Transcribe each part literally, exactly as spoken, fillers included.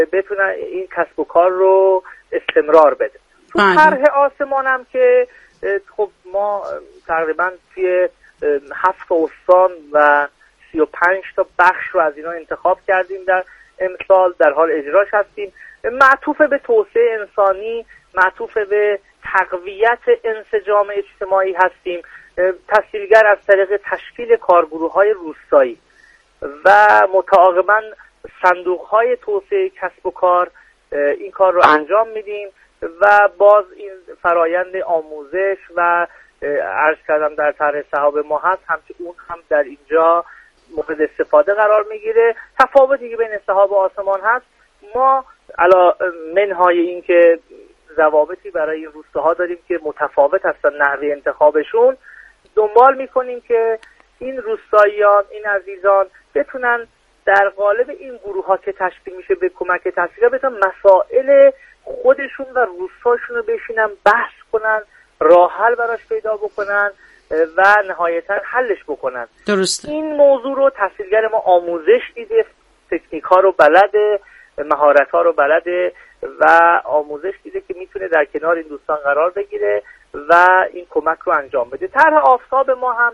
بتونن این کسب و کار رو استمرار بده. تو طرح آسمان هم که خب ما تقریبا توی هفت استان و سی و پنج تا بخش رو از اینا انتخاب کردیم، در امسال در حال اجراش هستیم. معطوف به توسعه انسانی، معطوف به تقویت انسجام اجتماعی هستیم، تسهیلگر از طریق تشکیل کارگروه‌های روستایی و متعاقباً صندوق‌های توسعه کسب و کار این کار رو انجام میدیم و باز این فرایند آموزش و عرض کردم در طرح سحاب ما هست، همچنین اون هم در اینجا مورد استفاده قرار میگیره. تفاوتی که بین سحاب و آسمان هست، ما علا منهای این که ضوابطی برای این روستاها داریم که متفاوت هستن نحوه انتخابشون، دنبال میکنیم که این روستاییان، این عزیزان بتونن در قالب این گروه ها که تشکیل میشه به کمک تحصیل بتونن مسائل خودشون و روستاشون رو بشینن بحث کنن، راه حل براش پیدا بکنن و نهایتا حلش بکنن. درسته. این موضوع رو تحصیلگر ما آموزش دیده، تکنیک ها رو بلده، مهارت ها رو بلده و آموزش دیده که میتونه در کنار این دوستان قرار بگیره و این کمک رو انجام بده. طرح آفتاب ما هم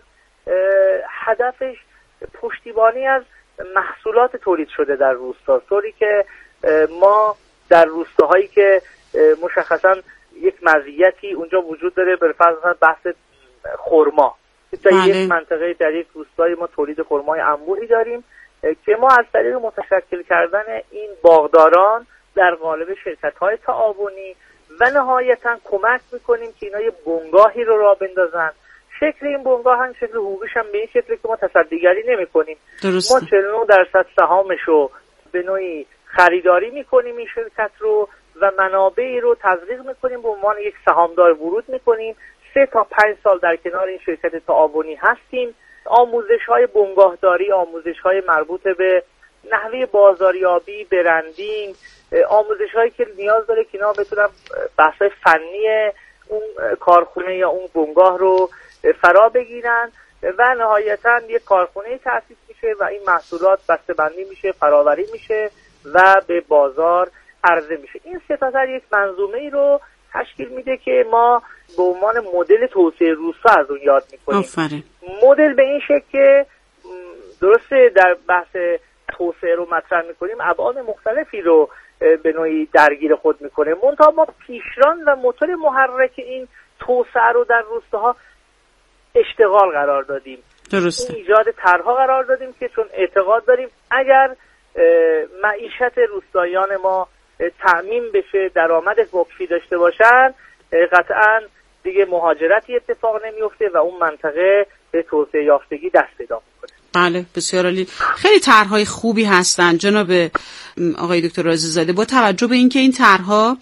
هدفش پشتیبانی از محصولات تولید شده در روستا، طوری که ما در روستاهایی که مشخصا یک مزیتی اونجا وجود داره، به فرض بحث خرما، در یک منطقه در یک روستای ما تولید خرمای انبوهی داریم که ما از طریق متشکل کردن این باغداران در قالب شرکت‌های تعاونی و نهایتاً کمک میکنیم که اینا یه بنگاهی رو راه بندازن. شکل این بنگاه هم شکل حقوقیش هم به این شکلی که ما تصدیگری نمی کنیم. ما چهل و نه درصد سهامش رو به نوعی خریداری میکنیم این شرکت رو و منابعی رو تزریق میکنیم، به عنوان یک سهامدار ورود میکنیم. سه تا پنج سال در کنار این شرکت تعاونی هستیم. آموزش های بنگاهداری، آموزش های مربوط به نحوه بازاریابی، برندینگ، آموزش هایی که نیاز داره که اینا بتونن بحث فنی اون کارخونه یا اون بنگاه رو فرا بگیرن و نهایتا یک کارخونه تأسیس میشه و این محصولات بسته‌بندی میشه، فراوری میشه و به بازار عرضه میشه. این سه تا یک منظومه ای رو تشکیل میده که ما به عنوان مدل توسعه روستا از اون یاد میکنیم. آفرین. مدل به این شکل که درسته در بحث توسعه رو مطرح میکنیم، ابعاد مختلفی رو به نوعی درگیر خود میکنه، منتها ما پیشران و موتور محرک این توسعه رو در روستاها اشتغال قرار دادیم. درسته. این ایجاد طرح‌ها قرار دادیم که چون اعتقاد داریم اگر معیشت روستاییان ما تأمین بشه، درآمد کافی داشته باشن، قطعاً دیگه مهاجرتی اتفاق نمیفته و اون منطقه به توسعه یافتگی دست پیدا میکنه. بله، بسیار عالی. خیلی طرح‌های خوبی هستن جناب آقای دکتر رازی زاده. با توجه به اینکه این طرح‌ها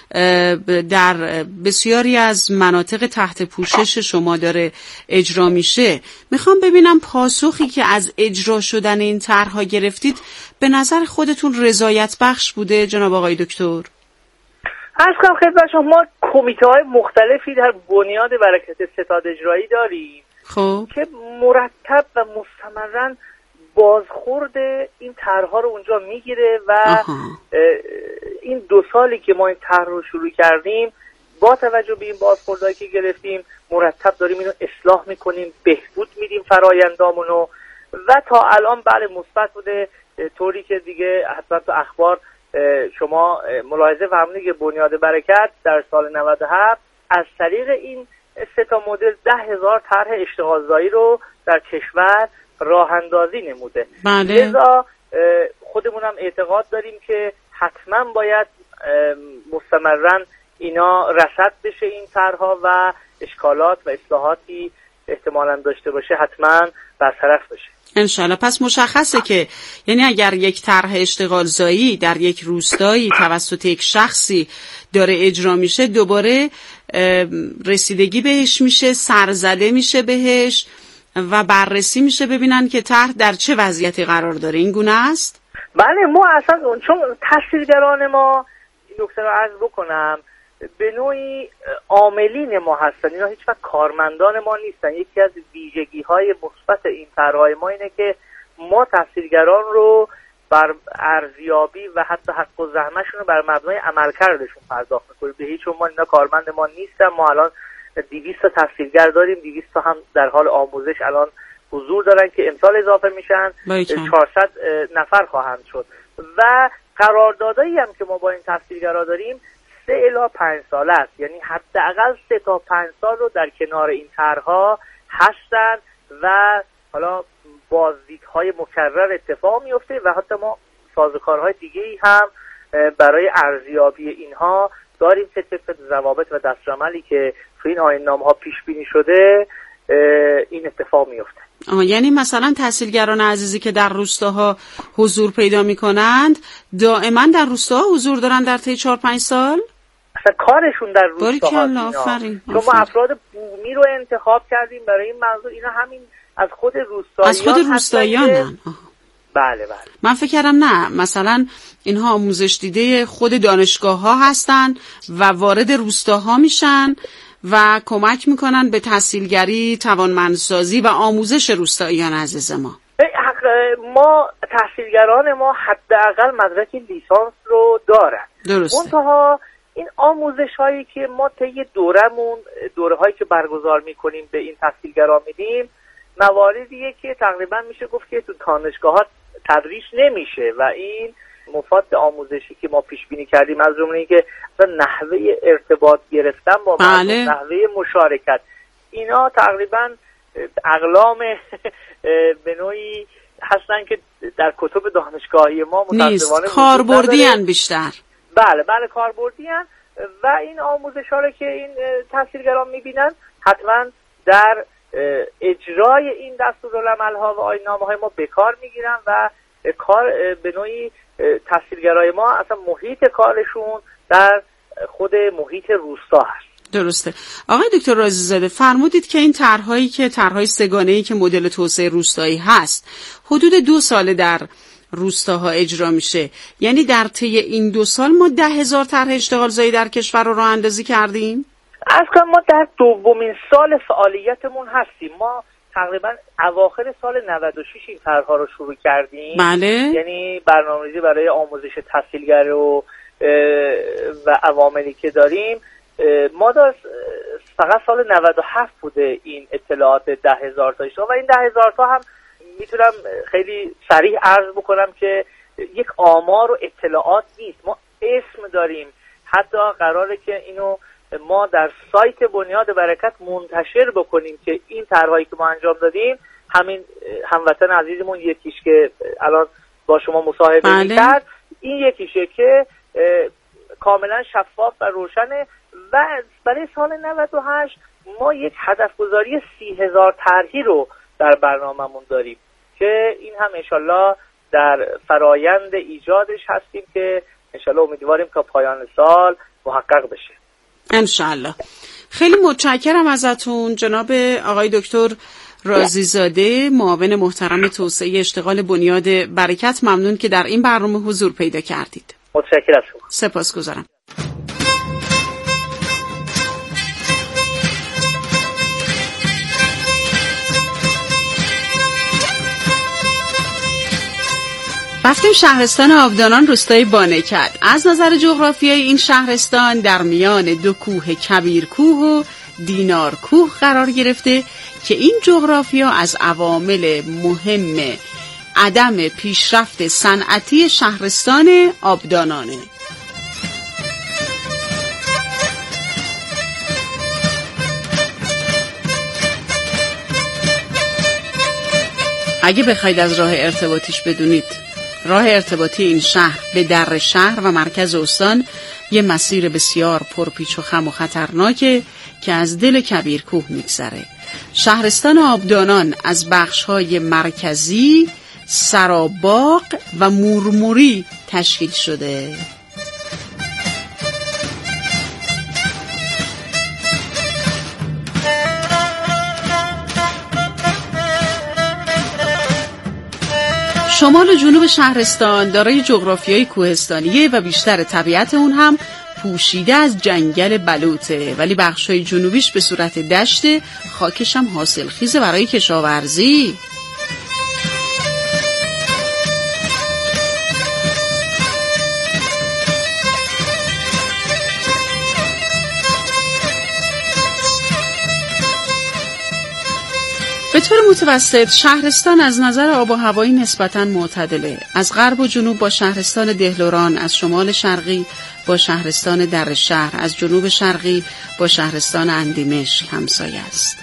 در بسیاری از مناطق تحت پوشش شما داره اجرا میشه، میخوام ببینم پاسخی که از اجرا شدن این طرح‌ها گرفتید به نظر خودتون رضایت بخش بوده جناب آقای دکتر؟ عرض کنم خدمت شما، ما کمیته‌های مختلفی در بنیاد برکت ستاد اجرایی داریم خب که مرتب و مستمرا بازخورد این طرح‌ها رو اونجا میگیره و آها. این دو سالی که ما این طرح رو شروع کردیم، با توجه به این بازخوردهایی که گرفتیم مرتب داریم اینو اصلاح میکنیم، بهبود میدیم فرآیندامونو و تا الان بله مثبت بوده، طوری که دیگه حتما تو اخبار شما ملاحظه فرمودید که بنیاد برکت در سال نود و هفت از طریق این سه تا مدل ده هزار طرح اشتغالزایی رو در کشور راه اندازی نموده. بله. لذا خودمون هم اعتقاد داریم که حتما باید مستمرا اینا رصد بشه، این طرح‌ها و اشکالات و اصلاحاتی احتمالاً داشته باشه حتما برطرف بشه انشالله. پس مشخصه که یعنی اگر یک طرح اشتغالزایی در یک روستایی توسط یک شخصی داره اجرا میشه، دوباره رسیدگی بهش میشه، سرزده میشه بهش و بررسی میشه ببینن که طرح در چه وضعیتی قرار داره. این گونه است؟ بله، ما اصلا چون تحصیلگران ما، این نکته رو عرض بکنم، به نوعی عاملین ما هستن، اینا هیچ وقت کارمندان ما نیستن. یکی از ویژگی های مثبت این طرح‌های ما اینه که ما تحصیلگران رو بر ارزیابی و حتی حق و زحمه‌شون رو بر مبنای عملکردشون پرداخت می‌کنیم. به هیچ عنوان اینا کارمند ما نیستن. ما الان دویست تا تحصیلگر داریم، دویست تا هم در حال آموزش الان حضور دارن که امسال اضافه میشن، چهارصد نفر خواهند شد. و قراردادایی هم که ما با این تحصیلگرا داریم سه الی پنج ساله است، یعنی حداقل سه تا پنج سال رو در کنار این طرح‌ها هستن و حالا بازدیدهای مکرر اتفاق میفته و حتی ما سازوکارهای دیگه‌ای هم برای ارزیابی اینها داریم که طبق ضوابط و دستورالعملی که تو این آیین‌نامه‌ها پیش بینی شده این اتفاق میفته. آه یعنی مثلا تحصیلگران عزیزی که در روستاها حضور پیدا میکنند دائما در روستاها حضور دارن در طی چهار پنج سال؟ اصلا کارشون در روستاها. شما افراد بومی رو انتخاب کردیم برای این موضوع، اینا همین از خود روستاییان از خود روستاییانن. بله بله. من فکر کردم نه مثلا اینها آموزش دیده خود دانشگاه ها هستن و وارد روستاها میشن و کمک میکنن به تحصیلگری، توانمندسازی و آموزش روستاییان عزیز ما. ما تحصیلگران ما حداقل مدرک لیسانس رو دارن. درسته. منتها این آموزش هایی که ما طی دورمون، دوره هایی که برگزار میکنیم به این تحصیلگران میدیم، مواردیه که تقریبا میشه گفت که تو دانشگاه ها تدریس نمیشه و این مفاد آموزشی که ما پیش بینی کردیم از جمله اینکه نحوه ارتباط گرفتن با مردم، نحوه مشارکت، اینا تقریبا اقلام به نوعی هستن که در کتب دانشگاهی ما متأسفانه کاربردی ان بیشتر. بله بله کاربردی ان و این آموزش ها رو که این تحصیلگران میبینن حتما در اجرای این دستورالعمل ها و آیین‌نامه های ما به کار میگیرن و کار به نوعی تحصیلگرای ما اصلا محیط کارشون در خود محیط روستا هست. درسته. آقای دکتر رازی‌زاده فرمودید که این طرح‌هایی که طرح‌های سه‌گانه‌ای که مدل توسعه روستایی هست حدود دو ساله در روستاها اجرا میشه، یعنی در طی این دو سال ما ده هزار طرح اشتغال زایی در کشور رو راه اندازی کردیم؟ اصلا ما در دومین سال فعالیتمون هستیم. ما تقریبا اواخر سال نود و شش این طرح‌ها رو شروع کردیم. بله. یعنی برنامه‌ریزی برای آموزش تحصیلگر و و عواملی که داریم ما داشت فقط سال نود و هفت بوده این اطلاعات ده هزار تا و این ده هزار تا هم میتونم خیلی صریح عرض بکنم که یک آمار و اطلاعات نیست. ما اسم داریم، حتی قراره که اینو ما در سایت بنیاد برکت منتشر بکنیم که این طرحایی که ما انجام دادیم، همین هموطن عزیزمون یکیش که الان با شما مصاحبه بله. می‌کرد، این یکیشه که کاملا شفاف و روشنه و برای سال نود و هشت ما یک هدف گذاری سی هزار طرحی رو در برنامه‌مون داریم که این هم انشالله در فرایند ایجادش هستیم که انشالله امیدواریم که پایان سال محقق بشه. انشالله. خیلی متشکرم ازتون جناب آقای دکتر رازی‌زاده، معاون محترم توسعه اشتغال بنیاد برکت. ممنون که در این برنامه حضور پیدا کردید. متشکرم. سپاسگزارم. رفتیم شهرستان آبدانان روستای بانکد. از نظر جغرافیایی این شهرستان در میان دو کوه کبیر کوه و دینار کوه قرار گرفته که این جغرافیا از عوامل مهم عدم پیشرفت صنعتی شهرستان آبدانانه. اگه بخواید از راه ارتباطیش بدونید، راه ارتباطی این شهر به در شهر و مرکز استان یه مسیر بسیار پرپیچ و خم و خطرناکه که از دل کبیر کوه میگذره. شهرستان آبدانان از بخش‌های مرکزی، سراباغ و مورموری تشکیل شده. شمال و جنوب شهرستان دارای جغرافیای کوهستانیه و بیشتر طبیعت اون هم پوشیده از جنگل بلوطه، ولی بخشای جنوبیش به صورت دشت، خاکش هم حاصلخیزه برای کشاورزی. به طور متوسط شهرستان از نظر آب و هوایی نسبتاً معتدله. از غرب و جنوب با شهرستان دهلوران، از شمال شرقی با شهرستان در شهر، از جنوب شرقی با شهرستان اندیمشک همسایه است.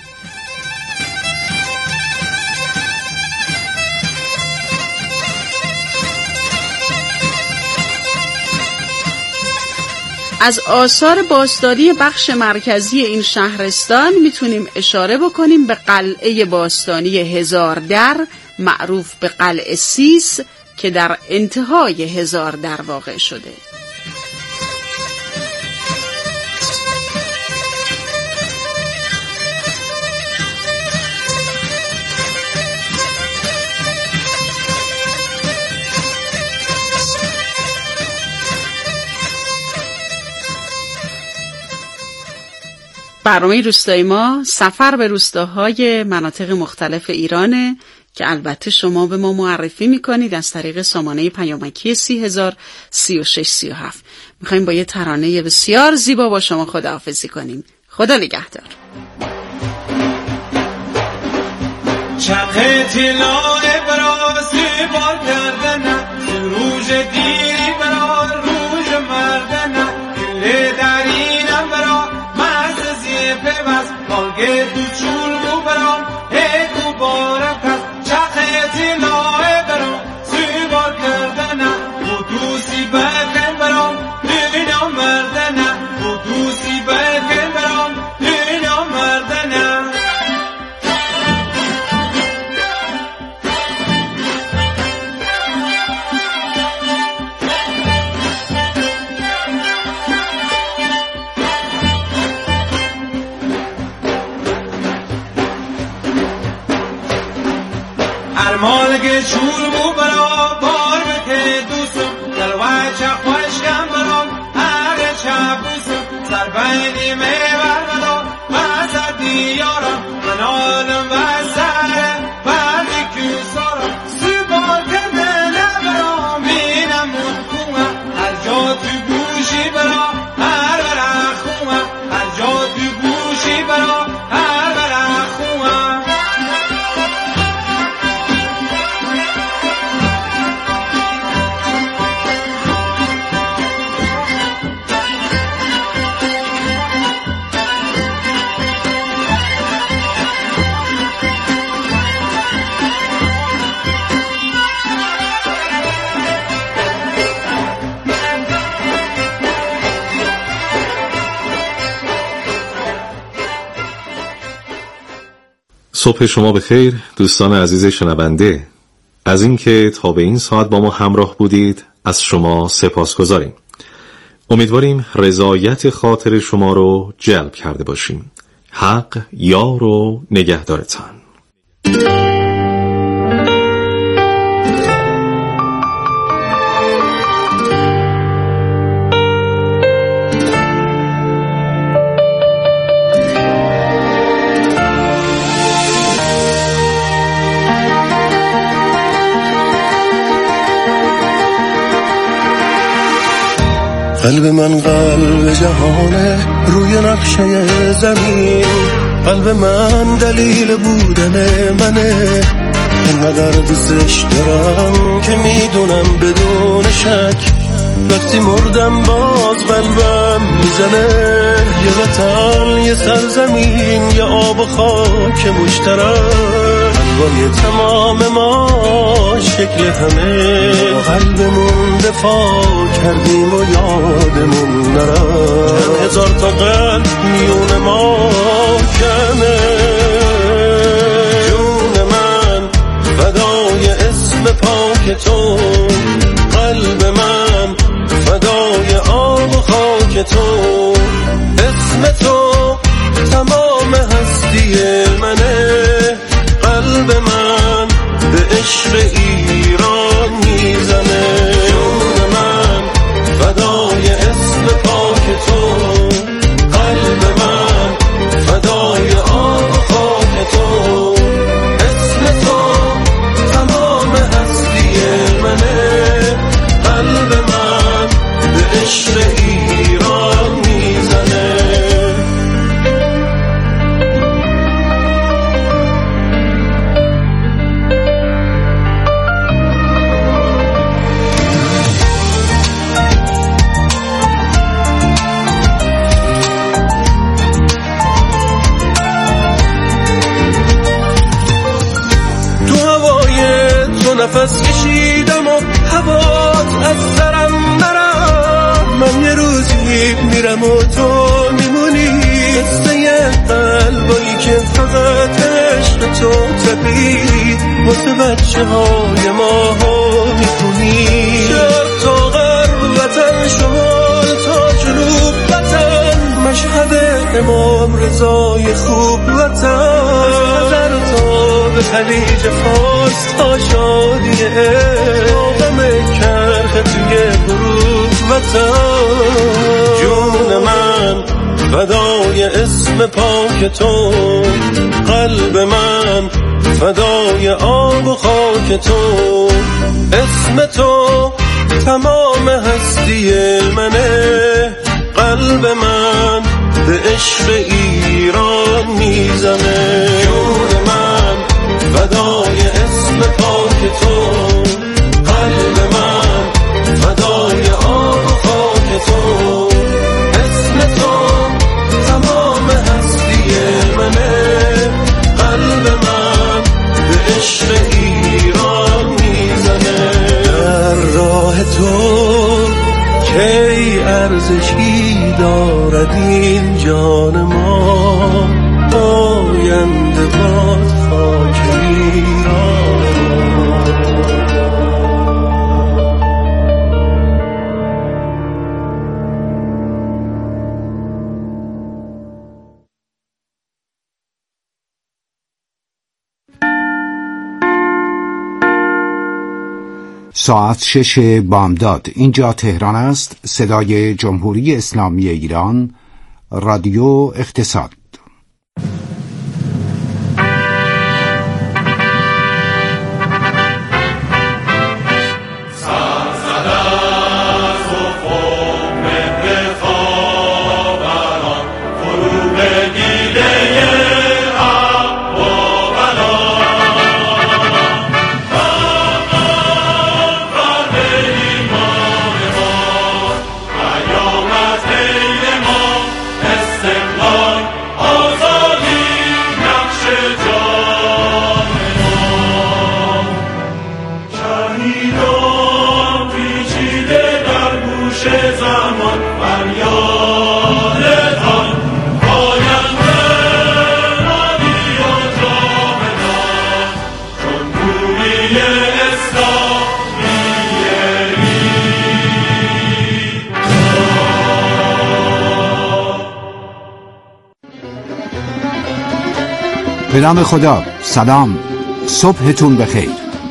از آثار باستانی بخش مرکزی این شهرستان میتونیم اشاره بکنیم به قلعه باستانی هزار در معروف به قلعه سیس که در انتهای هزار در واقع شده. برنامه روستایی ما سفر به روستاهای مناطق مختلف ایرانه که البته شما به ما معرفی میکنید از طریق سامانه پیامکی سی هزار سی و شش سی و هفت. میخواییم با یه ترانه بسیار زیبا با شما خداحافظی کنیم. خدا نگهدار. چرخ طلای براسی بار کردن روژ دیری برا روژ مردن گله درینم برا مرز زیپه بس بانگه دو چول بو برام هیکو بارم کس چرخ طلای براسی بار کردن قدوسی بکن برام اینم مردن قدوسی بکن برام اینم مردن. مالگه چور بو برا بار بکه دوستم در وچه خوشگم برام هر چه بوسم سر بینی میور بدا وزد دیارم منالم و سر بردی کسارم سیبال کنه نبرام اینم منکومم هر جا تو گوشی برا هر برا خومم هر جا تو گوشی برا هر برا خومم. صبح شما بخیر دوستان عزیز شنونده. از اینکه تا به این ساعت با ما همراه بودید از شما سپاسگزاریم. امیدواریم رضایت خاطر شما رو جلب کرده باشیم. حق یار و نگهدارتان. قلب من قلب جهانه روی نقشه زمین، قلب من دلیل بودن منه، اینقدر دوستش دارم که میدونم بدون شک وقتی مردم باز قلبم میزنه. یه وطن، یه سرزمین، یه آب و خاک مشترک، قلبای تمام ما شکل همه، قلبمون دفاع کردیم و یادمون نرفت. چند هزار تا قلب میون ما کمه، جون من فدای اسم پاک تو، قلب من فدای آب و خاک تو، اسم تو تمام هستی منه، قلب من به عشق ایران میزنه. جون من فدای اسم پاک تو، قلب من فدای آب و خاک تو، اسم تو تمام هستی منه، قلب من به عشق ایران میزنه. میرم و تو میمونی، قصه قلبایی که فقط عشق تو تپید واسه بچه های ما ها میخونی. شرق تا غرب وطن، شمال تا جنوب وطن، مشهد امام رضای خوب وطن، از نظر تا به خلیج فارس تا شادی غم کرخ توی غروب وطن. جون من فدای اسم پاک تو، قلب من فدای آب و خاک تو، اسم تو تمام هستی منه، قلب من به عشق ایران میزنه. جون من فدای اسم پاک تو، قلب من فدای آب و خاک تو، اسم تو تمام هستی منه، قلب من به عشق ایران میزنه. در راه تو کی ارزشی دارد این جان ما، آینده باد خاک ایران. ساعت شش بامداد. اینجا تهران است. صدای جمهوری اسلامی ایران، رادیو اقتصاد. به نام خدا. سلام، صبحتون بخیر.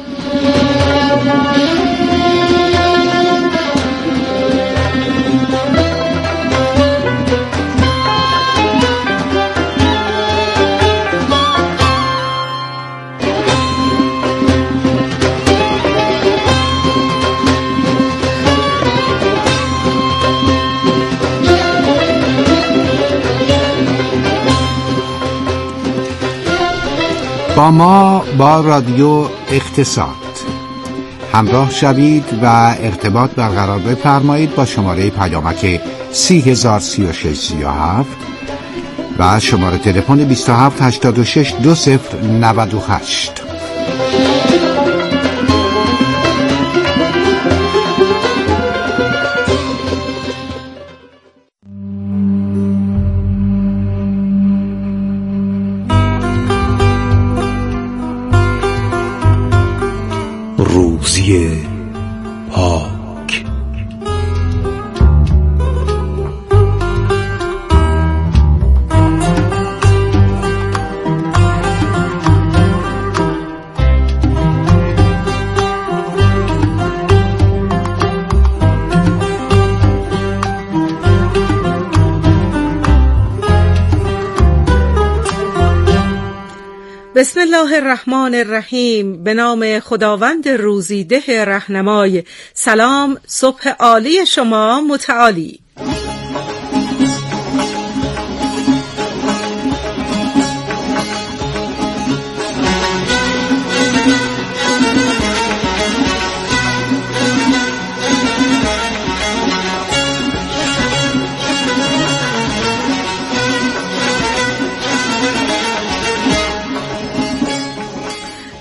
با ما با رادیو اقتصاد همراه شوید و ارتباط برقرار بفرمایید با شماره پیامک سی هزار سی و شش سی و هفت و شماره تلفن بیست و هفت هشتاد و شش دو صفر نود و هشت. روزی پاک. بسم الله الرحمن الرحیم. به نام خداوند روزیده رهنمای. سلام، صبح عالی شما متعالی.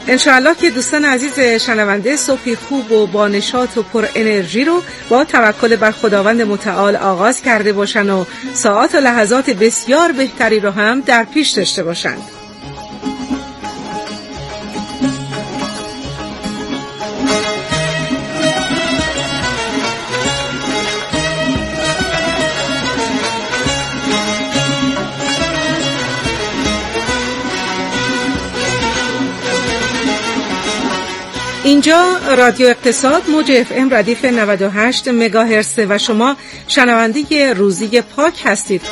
انشاءالله که دوستان عزیز شنونده صبحی خوب و با نشاط و پر انرژی رو با توکل بر خداوند متعال آغاز کرده باشن و ساعات و لحظات بسیار بهتری رو هم در پیش داشته باشند. اینجا رادیو اقتصاد موج اف ام ردیف نود و هشت مگاهرتز و شما شنونده روزی پاک هستید.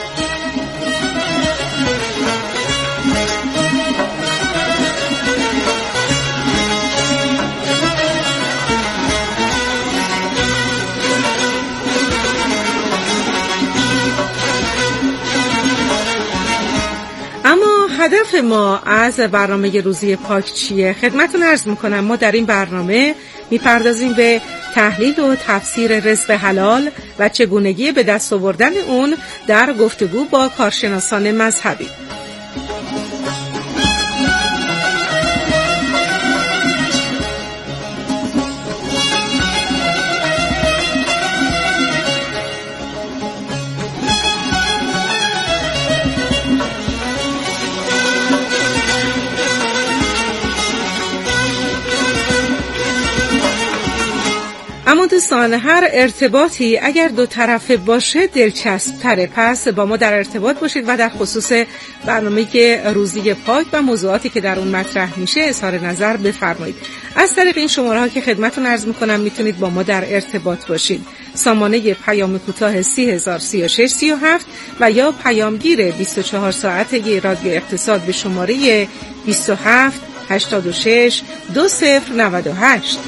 هدف ما از برنامه روزی پاک چیه؟ خدمتتون عرض میکنم ما در این برنامه میپردازیم به تحلیل و تفسیر رزق حلال و چگونگی به دست آوردن اون در گفتگو با کارشناسان مذهبی. اما دوستان هر ارتباطی اگر دو طرفه باشه دلچسب تره، پس با ما در ارتباط باشید و در خصوص برنامه روزی پاک و موضوعاتی که در اون مطرح میشه اظهار نظر بفرمایید. از طریق این شماره ها که خدمتتون عرض میکنم میتونید با ما در ارتباط باشید. سامانه پیام کوتاه سی هزار سی و شش سی و هفت و یا پیامگیر بیست و چهار ساعته رادیو اقتصاد به شماره بیست و هفت هشتاد و شش دو صفر نود و هشت.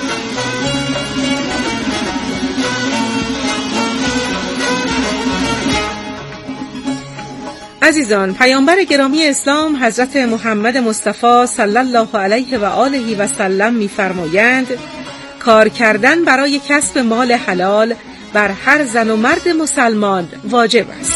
عزیزان، پیامبر گرامی اسلام حضرت محمد مصطفی صلی الله علیه و آله و سلم می‌فرمایند کار کردن برای کسب مال حلال بر هر زن و مرد مسلمان واجب است.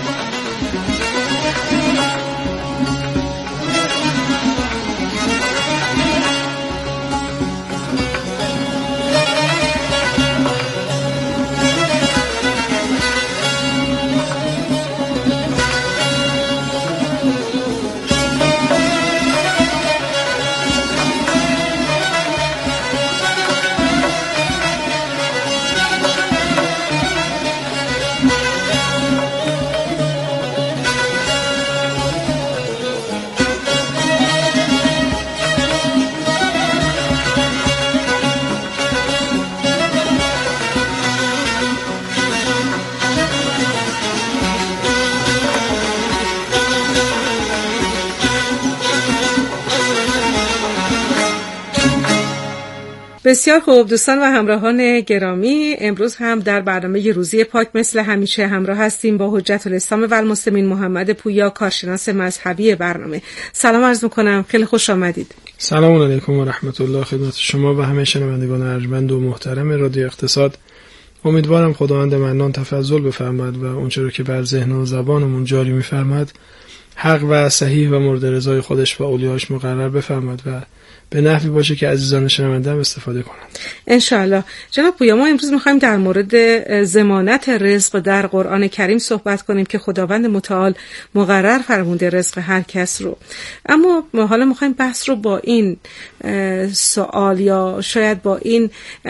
بسیار خوب دوستان و همراهان گرامی، امروز هم در برنامه روزی پاک مثل همیشه همراه هستیم با حجت الاسلام و المسلمین محمد پویا، کارشناس مذهبی برنامه. سلام عرض میکنم، خیلی خوش آمدید. سلام علیکم و رحمت الله خدمت شما و همه شنوندگان ارجمند و محترم رادیو اقتصاد. امیدوارم خداوند منان تفضل بفرماید و اونچه رو که بر ذهن و زبانمون جاری میفرماید حق و صحیح و مورد رضای خودش و اولیاش مقرر بفرماید و به نحوی باشه که عزیزان شنونده هم استفاده کنند ان شاء الله. جناب پویا، ما امروز می‌خوایم در مورد ضمانت رزق در قرآن کریم صحبت کنیم که خداوند متعال مقرر فرموده رزق هر کس رو. اما ما حالا می‌خوایم بحث رو با این سوال یا شاید با این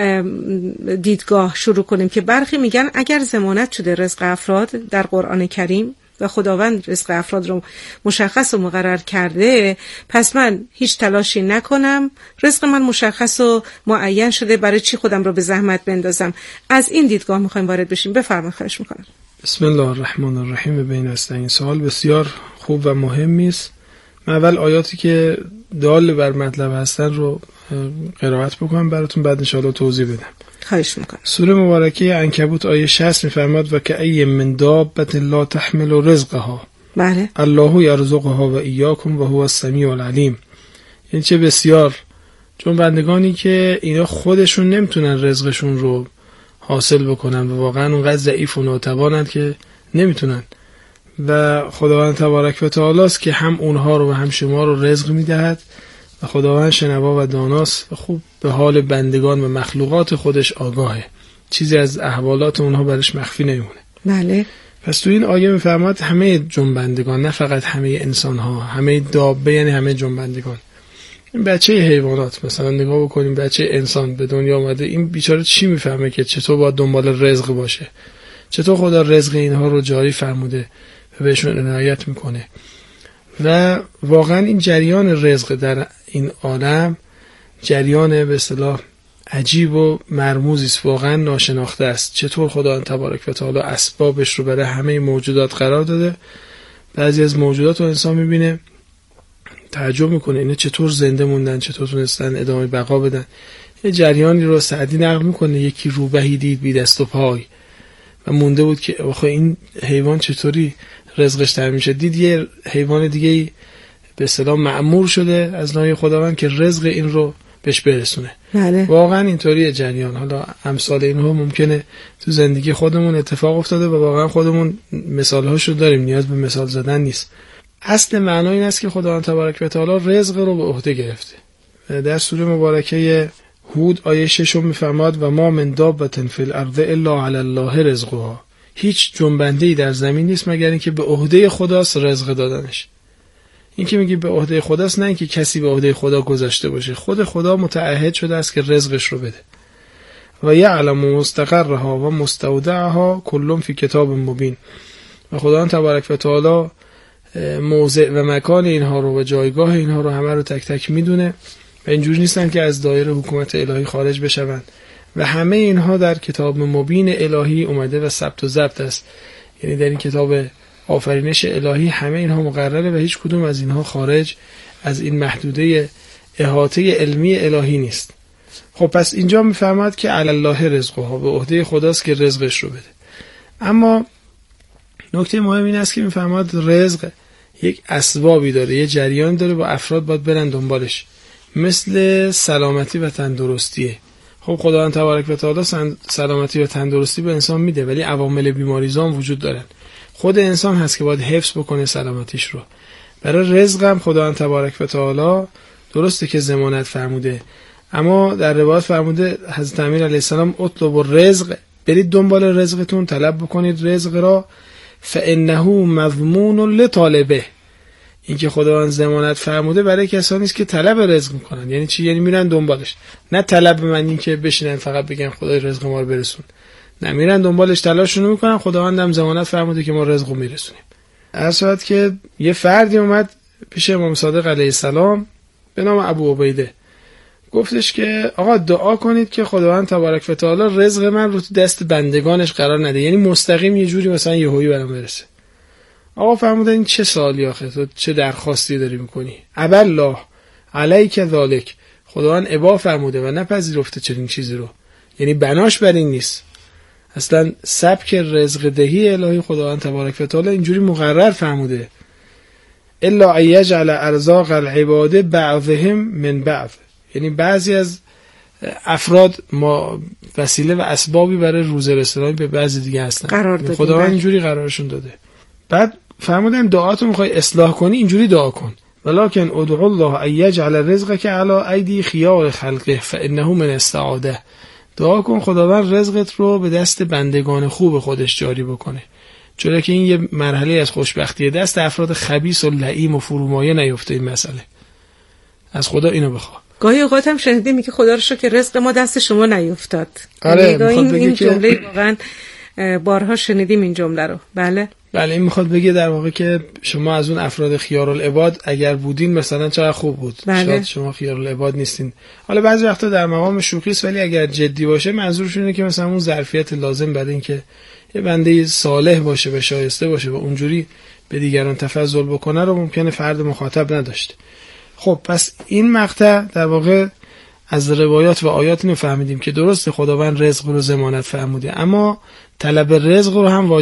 دیدگاه شروع کنیم که برخی میگن اگر ضمانت شده رزق افراد در قرآن کریم و خداوند رزق افراد رو مشخص و مقرر کرده، پس من هیچ تلاشی نکنم، رزق من مشخص و معین شده، برای چی خودم رو به زحمت بندازم؟ از این دیدگاه میخوایم وارد بشیم. بفرمایید، خواهش میکنم. بسم الله الرحمن الرحیم. بین است این سوال بسیار خوب و مهمی است. من اول آیاتی که دال بر مطلب هستن رو قرائت بکنم براتون، بعد ان شاءالله توضیح بدم. خواهش میکنم. سوره مبارکه عنکبوت آیه شصت میفرماد و که ای من دابت لا تحمل رزقها. بله. الله یرزقها و ایاکم و هو السمیع العلیم. یعنی چه بسیار، چون بندگانی که اینا خودشون نمیتونن رزقشون رو حاصل بکنن و واقعا اونقدر ضعیف و ناتوانند که نمیتونن و خداوند تبارک و تعالی است که هم اونها رو و هم شما رو رزق میدهد و خداوند شنوا و داناست و خوب به حال بندگان و مخلوقات خودش آگاهه. چیزی از احوالات اونها برش مخفی نمیمونه. بله. پس تو این آیه میفرماد همه جنبندگان، نه فقط همه انسان ها، همه دابه یعنی همه جنبندگان. این بچه حیوانات مثلا نگاه بکنیم، بچه انسان به دنیا اومده، این بیچاره چی میفهمه که چطور باید دنبال رزق باشه، چطور خدا رزق اینها رو جاری فرموده و بهشون عنایت میکنه. و واقعا این جریان رزق در این عالم جریان به اصطلاح عجیب و مرموزی است، واقعا ناشناخته است. چطور خدا تبارک و تعالی اسبابش رو برای همه موجودات قرار داده. بعضی از موجودات رو انسان میبینه تعجب میکنه اینا چطور زنده موندن، چطور تونستن ادامه بقا بدن. یه جریانی رو سعدی نقل میکنه، یکی روبهی دید بی دست و پای و مونده بود که آخه این حیوان چطوری رزقش تامین میشه. دید یه حیوان دیگه به اصطلاح مأمور شده از نای خداوند که رزق این رو بهش برسونه. بله. واقعا اینطوریه جریان. حالا امثال اینها ممکنه تو زندگی خودمون اتفاق افتاده و واقعا خودمون مثالهاشو داریم، نیاز به مثال زدن نیست. اصل معنی این است که خداوند تبارک و تعالی رزق رو به عهده گرفته. در سوره مبارکه هود آیه شش میفرماد و ما من دابة فی الارض الا علی الله رزقها. هیچ جنبنده‌ای در زمین نیست مگر اینکه به عهده خداست رزق دادنش. این که میگه به عهده خداست، نه اینکه کسی به عهده خدا گذاشته باشه. خود خدا متعهد شده است که رزقش رو بده. و یعلم مستقرها و مستودعها کل فی کتاب مبین. و خداوند تبارک و تعالی موضع و مکان اینها رو و جایگاه اینها رو همه رو تک تک میدونه و اینجوری نیستن که از دایره حکومت الهی خارج بشوند و همه اینها در کتاب مبین الهی اومده و ثبت و ضبط است. یعنی در این کتاب آفرینش الهی همه اینها مقرره و هیچ کدوم از اینها خارج از این محدوده احاطه علمی الهی نیست. خب پس اینجا میفهمد که علی الله رزقها، به عهده خداست که رزقش رو بده. اما نکته مهم این است که میفهمد رزق یک اسبابی داره، یه جریان داره، با افراد باید برن دنبالش، مثل سلامتی و تندرستیه. خب خداوند تبارک و تعالی سلامتی و تندرستی به انسان میده، ولی عوامل بیماریزا هم وجود دارن. خود انسان هست که باید حفظ بکنه سلامتیش رو. برای رزق هم خداوند تبارک و تعالی درسته که ضمانت فرموده، اما در روایت فرموده حضرت امیر علیه السلام اطلبوا الرزق، برید دنبال رزقتون، طلب بکنید رزق را، فانه مضمون لطالبه. این که خداوند ضمانت فرموده برای کسانی است که طلب رزق میکنن. یعنی چی؟ یعنی میرن دنبالش، نه طلب من این که بشینن فقط بگن خدای رزق ما رو برسون. نه، میرن دنبالش، تلاششون میکنن. خداوند هم ضمانت فرموده که ما رزق رو میرسونیم. هر صورت که یه فردی اومد پیش امام صادق علیه السلام به نام ابو عبیده، گفتش که آقا دعا کنید که خداوند تبارک و تعالی رزق من رو تو دست بندگانش قرار نده، یعنی مستقیم یه جوری مثلا یهویی برام برسه. آقا فرمودن این چه سوالی آخه، تو چه درخواستی داری میکنی؟ ابالله علیک ذالک، خداوند ابا فرموده و نپذیرفته چنین چیزی رو، یعنی بناش بر این نیست. اصلا سبک رزق دهی الهی خداوند تبارک و تعالی اینجوری مقرر فرموده، الا ان یجعل ارزاق العباد بعضهم من بعض، یعنی بعضی از افراد ما وسیله و اسبابی برای روزه رسانی به بعضی دیگه هستن، قرار داده، خداوند اینجوری قرارشون داده. بعد فرمودن دعاتو میخوای اصلاح کنی اینجوری دعا کن، ولکن ادعو الله ان یجعل رزقک علی ایدی خیار خلقه فانه من استعاده. دعا کن خداوند رزقت رو به دست بندگان خوب خودش جاری بکنه، چون که این یه مرحله از خوشبختیه، دست افراد خبیث و لعیم و فرومایه نیفته این مسئله. از خدا اینو بخواه. گاهی اوقات هم شنیدیم که خدا رو شکر که رزق ما دست شما نیفتاد. آره، این, این جمله واقعا بارها شنیدیم این جمله رو. بله بله، این میخواد بگه در واقع که شما از اون افراد خیارالعباد اگر بودین مثلا چقدر خوب بود. بله. شاید شما خیارالعباد نیستین. حالا بعضی وقتا در مقام شوخی است، ولی اگر جدی باشه منظورشون اینه که مثلا اون ظرفیت لازم برای این که یه بنده صالح باشه و شایسته باشه و اونجوری به دیگران تفضل بکنه رو ممکنه فرد مخاطب نداشته. خب پس این مقطع در واقع از روایات و آیات اینو فهمیدیم که درسته خداوند رزق رو ضمانت فرموده، اما طلب رزق رو هم